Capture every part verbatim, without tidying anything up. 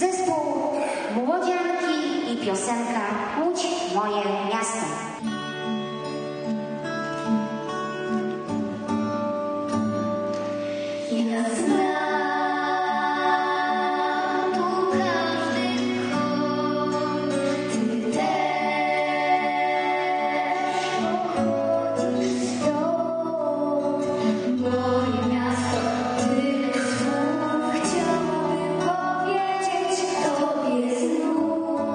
Zespół Młodzianki i piosenka Łódź, moje miasto. Ja znam tu każdy kąt, ty też pochodzisz stąd. Moje miasto, tyle słów chciałabym powiedzieć tobie znów.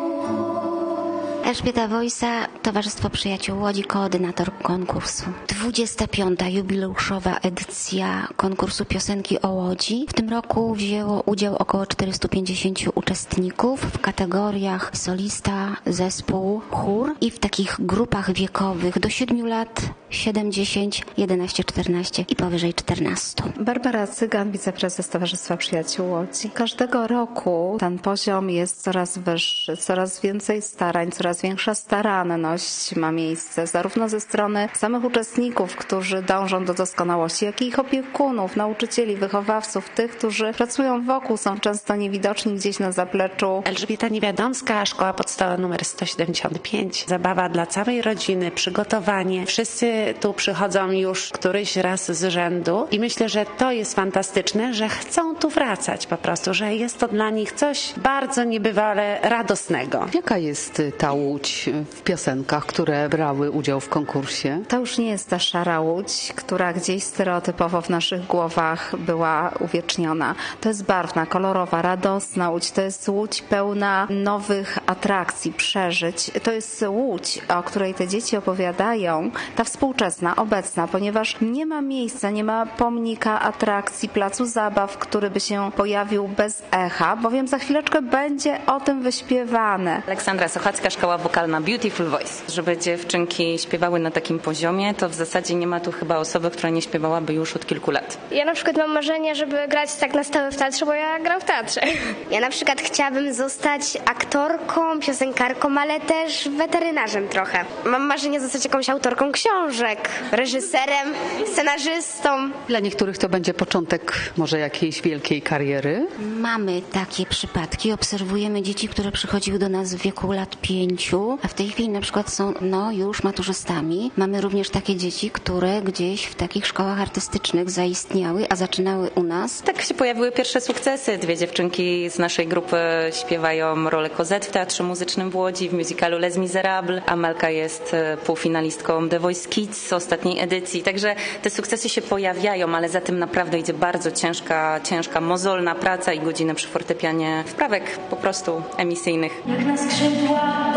Elżbieta Wojsa, Towarzystwo Przyjaciół Łodzi, koordynator konkursu. dwudziesta piąta jubileuszowa edycja konkursu Piosenki o Łodzi. W tym roku wzięło udział około czterysta pięćdziesiąt uczestników w kategoriach solista, zespół, chór i w takich grupach wiekowych do siedmiu lat, siedem, dziesięć, jedenaście, czternaście i powyżej czternastu. Barbara Cygan, wiceprezes Towarzystwa Przyjaciół Łodzi. Każdego roku ten poziom jest coraz wyższy, coraz więcej starań, coraz większa staranność ma miejsce, zarówno ze strony samych uczestników, którzy dążą do doskonałości, jak i ich opiekunów, nauczycieli, wychowawców, tych, którzy pracują wokół, są często niewidoczni gdzieś na zapleczu. Elżbieta Niewiadomska, Szkoła Podstawowa numer sto siedemdziesiąt pięć. Zabawa dla całej rodziny, przygotowanie. Wszyscy tu przychodzą już któryś raz z rzędu i myślę, że to jest fantastyczne, że chcą tu wracać po prostu, że jest to dla nich coś bardzo niebywale radosnego. Jaka jest ta Łódź w piosenkach, które brały udział w konkursie? To już nie jest ta szara Łódź, która gdzieś stereotypowo w naszych głowach była uwieczniona. To jest barwna, kolorowa, radosna Łódź. To jest Łódź pełna nowych atrakcji, przeżyć. To jest Łódź, o której te dzieci opowiadają, ta współczesna, obecna, ponieważ nie ma miejsca, nie ma pomnika, atrakcji, placu zabaw, który by się pojawił bez echa, bowiem za chwileczkę będzie o tym wyśpiewane. Aleksandra Sochacka, Szkoła Wokalna Beautiful Voice. Żeby dziewczynki śpiewały na takim poziomie, to w zasadzie nie ma tu chyba osoby, która nie śpiewałaby już od kilku lat. Ja na przykład mam marzenie, żeby grać tak na stałe w teatrze, bo ja gram w teatrze. Ja na przykład chciałabym zostać aktorką, piosenkarką, ale też weterynarzem trochę. Mam marzenie zostać jakąś autorką książek, reżyserem, scenarzystą. Dla niektórych to będzie początek może jakiejś wielkiej kariery. Mamy takie przypadki, obserwujemy dzieci, które przychodziły do nas w wieku lat pięciu, a w tej chwili na przykład są no już maturzystami. Mamy również takie dzieci, które gdzieś w takich szkołach artystycznych zaistniały, a zaczynały u nas. Tak się pojawiły pierwsze sukcesy. Dwie dziewczynki z naszej grupy śpiewają rolę Cosette w Teatrze Muzycznym w Łodzi, w musicalu Les Miserables. Amelka jest półfinalistką The Voice Kids z ostatniej edycji. Także te sukcesy się pojawiają, ale za tym naprawdę idzie bardzo ciężka, ciężka, mozolna praca i godziny przy fortepianie wprawek po prostu emisyjnych. Jak na skrzydłach